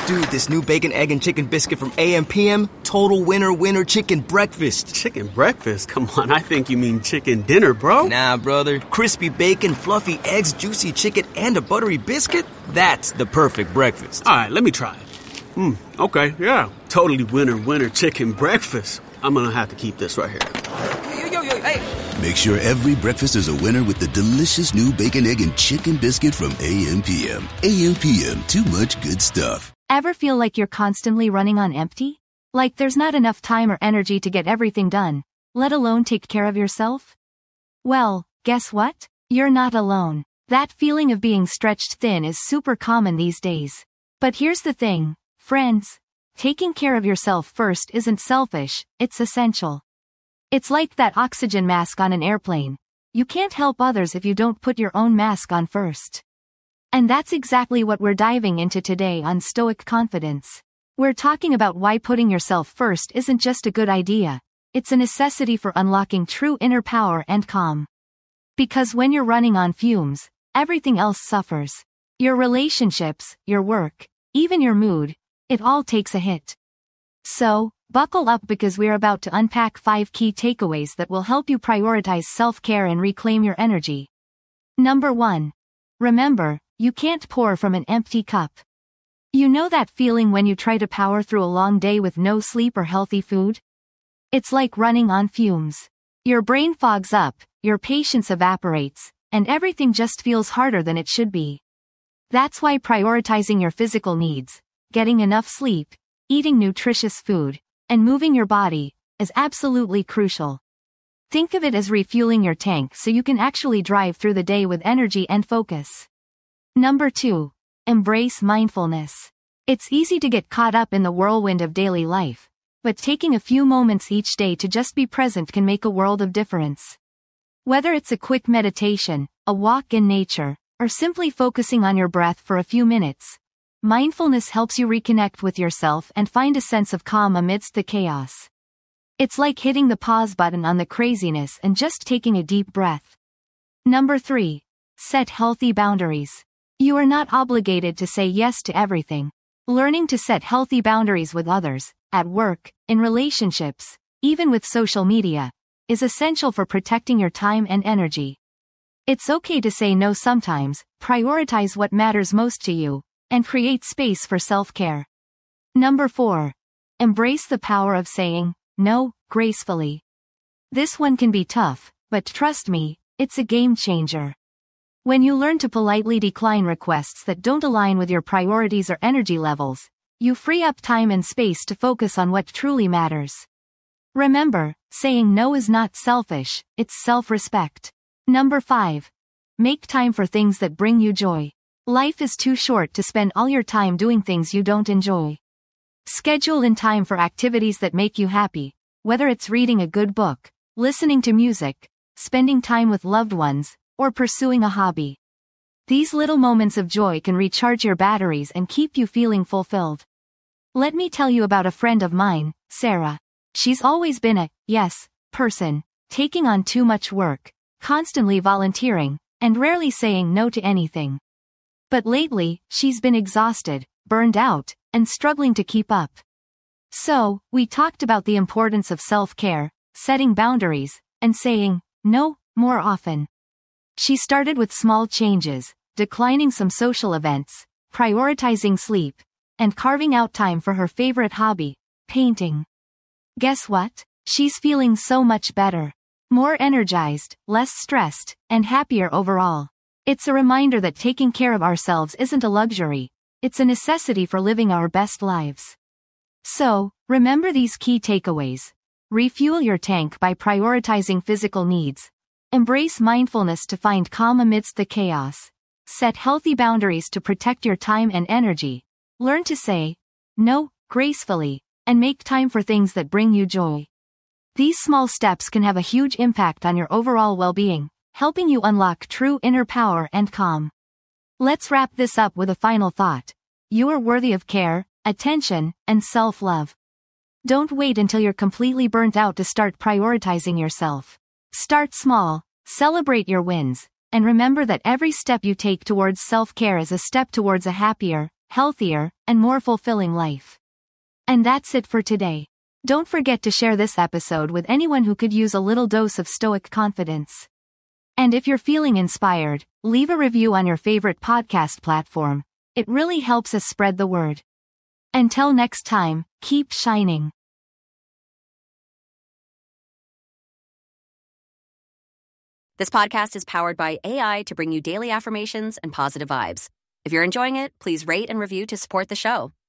Dude, this new bacon, egg, and chicken biscuit from AM/PM, total winner chicken breakfast. Chicken breakfast? Come on, I think you mean chicken dinner, bro. Nah, brother. Crispy bacon, fluffy eggs, juicy chicken, and a buttery biscuit? That's the perfect breakfast. All right, let me try it. Okay, yeah. Totally winner chicken breakfast. I'm gonna have to keep this right here. Yo, hey. Make sure every breakfast is a winner with the delicious new bacon, egg, and chicken biscuit from AM/PM. AM/PM, too much good stuff. Ever feel like you're constantly running on empty? Like there's not enough time or energy to get everything done, let alone take care of yourself? Well, guess what? You're not alone. That feeling of being stretched thin is super common these days. But here's the thing, friends. Taking care of yourself first isn't selfish, it's essential. It's like that oxygen mask on an airplane. You can't help others if you don't put your own mask on first. And that's exactly what we're diving into today on Stoic Confidence. We're talking about why putting yourself first isn't just a good idea, it's a necessity for unlocking true inner power and calm. Because when you're running on fumes, everything else suffers. Your relationships, your work, even your mood, it all takes a hit. So, buckle up because we're about to unpack 5 key takeaways that will help you prioritize self-care and reclaim your energy. Number 1. Remember, you can't pour from an empty cup. You know that feeling when you try to power through a long day with no sleep or healthy food? It's like running on fumes. Your brain fogs up, your patience evaporates, and everything just feels harder than it should be. That's why prioritizing your physical needs, getting enough sleep, eating nutritious food, and moving your body, is absolutely crucial. Think of it as refueling your tank so you can actually drive through the day with energy and focus. Number 2. Embrace mindfulness. It's easy to get caught up in the whirlwind of daily life, but taking a few moments each day to just be present can make a world of difference. Whether it's a quick meditation, a walk in nature, or simply focusing on your breath for a few minutes, mindfulness helps you reconnect with yourself and find a sense of calm amidst the chaos. It's like hitting the pause button on the craziness and just taking a deep breath. Number 3. Set healthy boundaries. You are not obligated to say yes to everything. Learning to set healthy boundaries with others, at work, in relationships, even with social media, is essential for protecting your time and energy. It's okay to say no sometimes, prioritize what matters most to you, and create space for self-care. Number 4. Embrace the power of saying no gracefully. This one can be tough, but trust me, it's a game changer. When you learn to politely decline requests that don't align with your priorities or energy levels, you free up time and space to focus on what truly matters. Remember, saying no is not selfish, it's self-respect. Number 5. Make time for things that bring you joy. Life is too short to spend all your time doing things you don't enjoy. Schedule in time for activities that make you happy, whether it's reading a good book, listening to music, spending time with loved ones, or pursuing a hobby. These little moments of joy can recharge your batteries and keep you feeling fulfilled. Let me tell you about a friend of mine, Sarah. She's always been a yes person, taking on too much work, constantly volunteering, and rarely saying no to anything. But lately, she's been exhausted, burned out, and struggling to keep up. So, we talked about the importance of self-care, setting boundaries, and saying no more often. She started with small changes, declining some social events, prioritizing sleep, and carving out time for her favorite hobby, painting. Guess what? She's feeling so much better. More energized, less stressed, and happier overall. It's a reminder that taking care of ourselves isn't a luxury, it's a necessity for living our best lives. So, remember these key takeaways. Refuel your tank by prioritizing physical needs. Embrace mindfulness to find calm amidst the chaos. Set healthy boundaries to protect your time and energy. Learn to say no gracefully, and make time for things that bring you joy. These small steps can have a huge impact on your overall well-being, helping you unlock true inner power and calm. Let's wrap this up with a final thought. You are worthy of care, attention, and self-love. Don't wait until you're completely burnt out to start prioritizing yourself. Start small, celebrate your wins, and remember that every step you take towards self-care is a step towards a happier, healthier, and more fulfilling life. And that's it for today. Don't forget to share this episode with anyone who could use a little dose of stoic confidence. And if you're feeling inspired, leave a review on your favorite podcast platform. It really helps us spread the word. Until next time, keep shining. This podcast is powered by AI to bring you daily affirmations and positive vibes. If you're enjoying it, please rate and review to support the show.